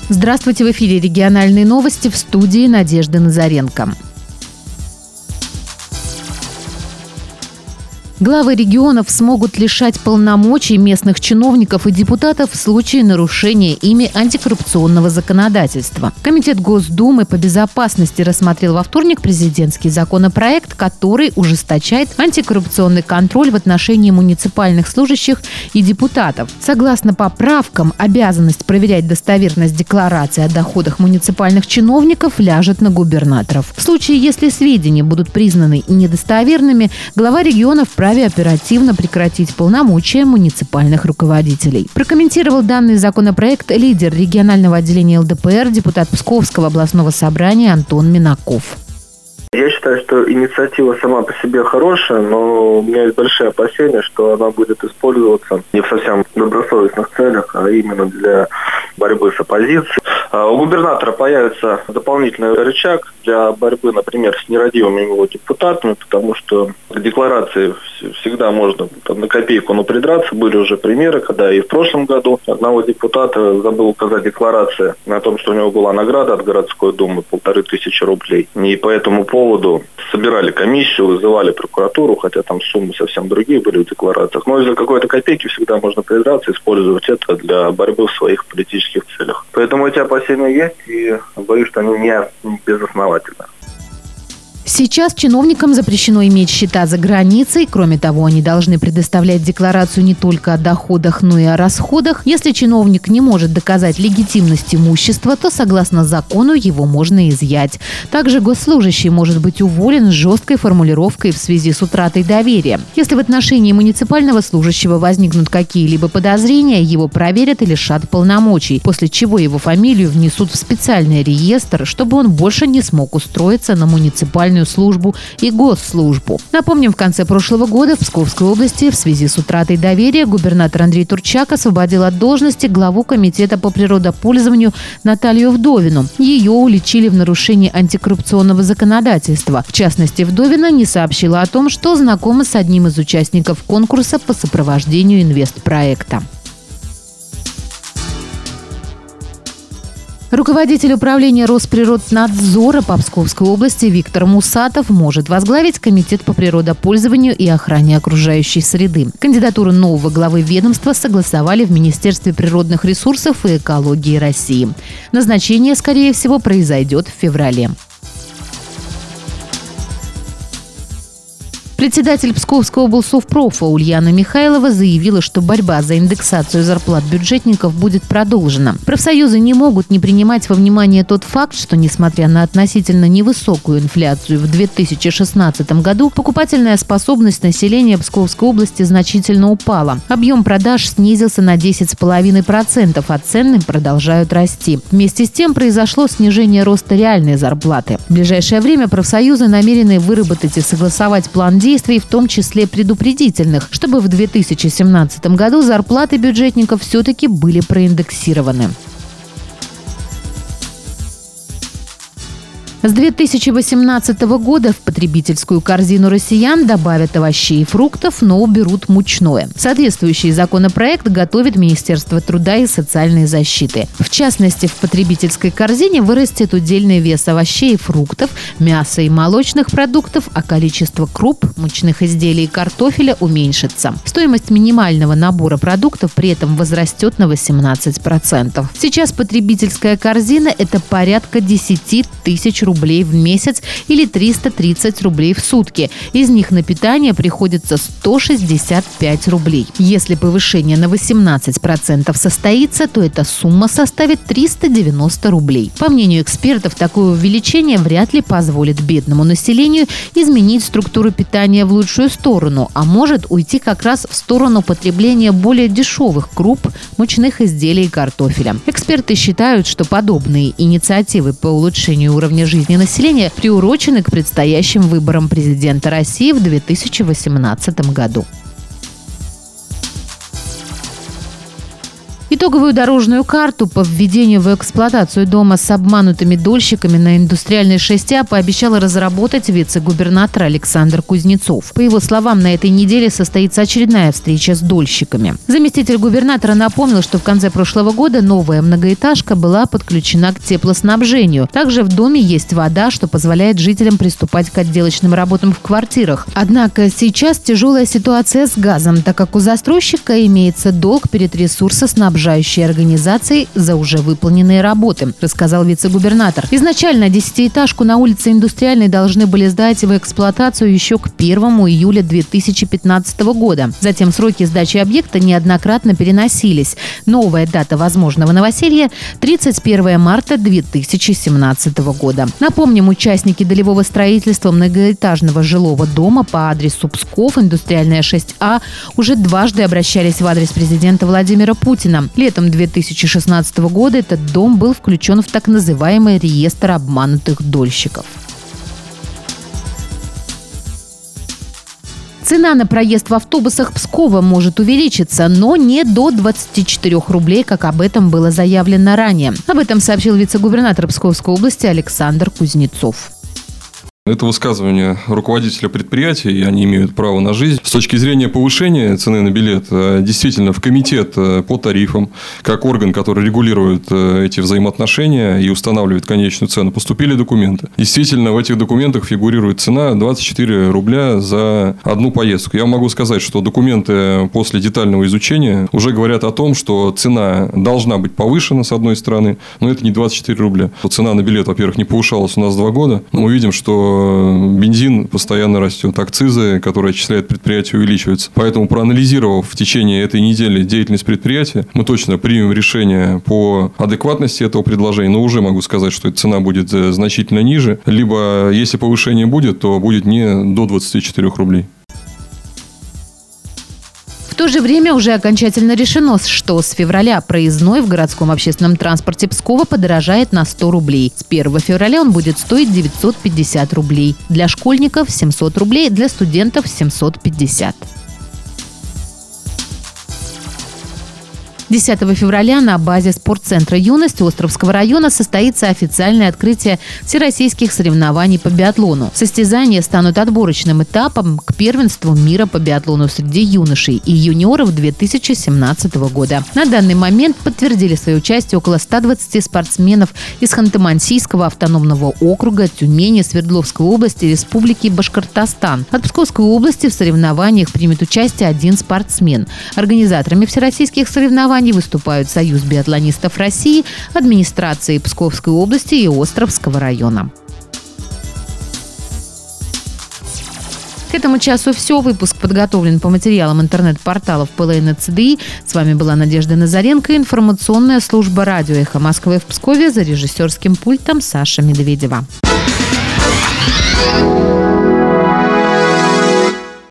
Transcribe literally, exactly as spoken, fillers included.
Здравствуйте, в эфире региональные новости, в студии Надежда Назаренко. Главы регионов смогут лишать полномочий местных чиновников и депутатов в случае нарушения ими антикоррупционного законодательства. Комитет Госдумы по безопасности рассмотрел во вторник президентский законопроект, который ужесточает антикоррупционный контроль в отношении муниципальных служащих и депутатов. Согласно поправкам, обязанность проверять достоверность декларации о доходах муниципальных чиновников ляжет на губернаторов. В случае, если сведения будут признаны недостоверными, глава региона вправе оперативно прекратить полномочия муниципальных руководителей. Прокомментировал данный законопроект лидер регионального отделения эл дэ пэ эр, депутат Псковского областного собрания Антон Минаков. Я считаю, что инициатива сама по себе хорошая, но у меня есть большие опасения, что она будет использоваться не в совсем добросовестных целях, а именно для борьбы с оппозицией. У губернатора появится дополнительный рычаг для борьбы, например, с нерадивыми его депутатами, потому что к декларации всегда можно там, на копейку, но придраться. Были уже примеры, когда и в прошлом году одного депутата забыл указать декларации на том, что у него была награда от городской думы полторы тысячи рублей. И по этому поводу собирали комиссию, вызывали прокуратуру, хотя там суммы совсем другие были в декларациях. Но из-за какой-то копейки всегда можно придраться, использовать это для борьбы в своих политических целях. Поэтому эти опасения есть, и боюсь, что они не безосновательны. Сейчас чиновникам запрещено иметь счета за границей. Кроме того, они должны предоставлять декларацию не только о доходах, но и о расходах. Если чиновник не может доказать легитимность имущества, то, согласно закону, его можно изъять. Также госслужащий может быть уволен с жесткой формулировкой в связи с утратой доверия. Если в отношении муниципального служащего возникнут какие-либо подозрения, его проверят и лишат полномочий, после чего его фамилию внесут в специальный реестр, чтобы он больше не смог устроиться на муниципальную службу и госслужбу. Напомним, в конце прошлого года в Псковской области в связи с утратой доверия губернатор Андрей Турчак освободил от должности главу комитета по природопользованию Наталью Вдовину. Ее уличили в нарушении антикоррупционного законодательства. В частности, Вдовина не сообщила о том, что знакома с одним из участников конкурса по сопровождению инвестпроекта. Руководитель управления Росприроднадзора по Псковской области Виктор Мусатов может возглавить комитет по природопользованию и охране окружающей среды. Кандидатуру нового главы ведомства согласовали в Министерстве природных ресурсов и экологии России. Назначение, скорее всего, произойдет в феврале. Председатель Псковского облсовпрофа Ульяна Михайлова заявила, что борьба за индексацию зарплат бюджетников будет продолжена. Профсоюзы не могут не принимать во внимание тот факт, что, несмотря на относительно невысокую инфляцию в две тысячи шестнадцатом году, покупательная способность населения Псковской области значительно упала. Объем продаж снизился на десять целых пять десятых процента, а цены продолжают расти. Вместе с тем произошло снижение роста реальной зарплаты. В ближайшее время профсоюзы намерены выработать и согласовать план действий, действий, в том числе предупредительных, чтобы в две тысячи семнадцатом году зарплаты бюджетников все-таки были проиндексированы. С две тысячи восемнадцатого года в потребительскую корзину россиян добавят овощей и фруктов, но уберут мучное. Соответствующий законопроект готовит Министерство труда и социальной защиты. В частности, в потребительской корзине вырастет удельный вес овощей и фруктов, мяса и молочных продуктов, а количество круп, мучных изделий и картофеля уменьшится. Стоимость минимального набора продуктов при этом возрастет на восемнадцать процентов. Сейчас потребительская корзина – это порядка десять тысяч рублей. рублей в месяц или триста тридцать рублей в сутки. Из них на питание приходится сто шестьдесят пять рублей. Если повышение на восемнадцать процентов состоится, то эта сумма составит триста девяносто рублей. По мнению экспертов, такое увеличение вряд ли позволит бедному населению изменить структуру питания в лучшую сторону, а может уйти как раз в сторону потребления более дешевых круп, мучных изделий и картофеля. Эксперты считают, что подобные инициативы по улучшению уровня жизни населения приурочены к предстоящим выборам президента России в две тысячи восемнадцатом году. Итоговую дорожную карту по введению в эксплуатацию дома с обманутыми дольщиками на Индустриальной шесть А пообещал разработать вице-губернатор Александр Кузнецов. По его словам, на этой неделе состоится очередная встреча с дольщиками. Заместитель губернатора напомнил, что в конце прошлого года новая многоэтажка была подключена к теплоснабжению. Также в доме есть вода, что позволяет жителям приступать к отделочным работам в квартирах. Однако сейчас тяжелая ситуация с газом, так как у застройщика имеется долг перед ресурсоснабжающей организацией за уже выполненные работы, рассказал вице-губернатор. Изначально десятиэтажку на улице Индустриальной должны были сдать в эксплуатацию еще к первому июля две тысячи пятнадцатого года. Затем сроки сдачи объекта неоднократно переносились. Новая дата возможного новоселья – тридцать первое марта две тысячи семнадцатого года. Напомним, участники долевого строительства многоэтажного жилого дома по адресу Псков, Индустриальная шесть А, уже дважды обращались в адрес президента Владимира Путина. Летом две тысячи шестнадцатого года этот дом был включен в так называемый реестр обманутых дольщиков. Цена на проезд в автобусах Пскова может увеличиться, но не до двадцати четырёх рублей, как об этом было заявлено ранее. Об этом сообщил вице-губернатор Псковской области Александр Кузнецов. Это высказывание руководителя предприятия, и они имеют право на жизнь. С точки зрения повышения цены на билет, действительно, в комитет по тарифам, как орган, который регулирует эти взаимоотношения и устанавливает конечную цену, поступили документы. Действительно, в этих документах фигурирует цена двадцать четыре рубля за одну поездку. Я могу сказать, что документы после детального изучения уже говорят о том, что цена должна быть повышена, с одной стороны, но это не двадцать четыре рубля. Цена на билет, во-первых, не повышалась у нас два года, но мы видим, что бензин постоянно растет, акцизы, которые отчисляет предприятие, увеличиваются. Поэтому, проанализировав в течение этой недели деятельность предприятия, мы точно примем решение по адекватности этого предложения, но уже могу сказать, что эта цена будет значительно ниже. Либо, если повышение будет, то будет не до двадцати четырёх рублей. В то же время уже окончательно решено, что с февраля проездной в городском общественном транспорте Пскова подорожает на сто рублей. С первого февраля он будет стоить девятьсот пятьдесят рублей. Для школьников семьсот рублей, для студентов семьсот пятьдесят. десятого февраля на базе спортцентра «Юность» Островского района состоится официальное открытие всероссийских соревнований по биатлону. Состязания станут отборочным этапом к первенству мира по биатлону среди юношей и юниоров две тысячи семнадцатого года. На данный момент подтвердили свое участие около ста двадцати спортсменов из Ханты-Мансийского автономного округа, Тюмени, Свердловской области, Республики Башкортостан. От Псковской области в соревнованиях примет участие один спортсмен. Организаторами всероссийских соревнований выступают Союз биатлонистов России, администрации Псковской области и Островского района. К этому часу все. Выпуск подготовлен по материалам интернет-порталов ПЛН-ЦДИ. С вами была Надежда Назаренко. Информационная служба радио «Эхо Москвы» в Пскове, за режиссерским пультом Саша Медведева.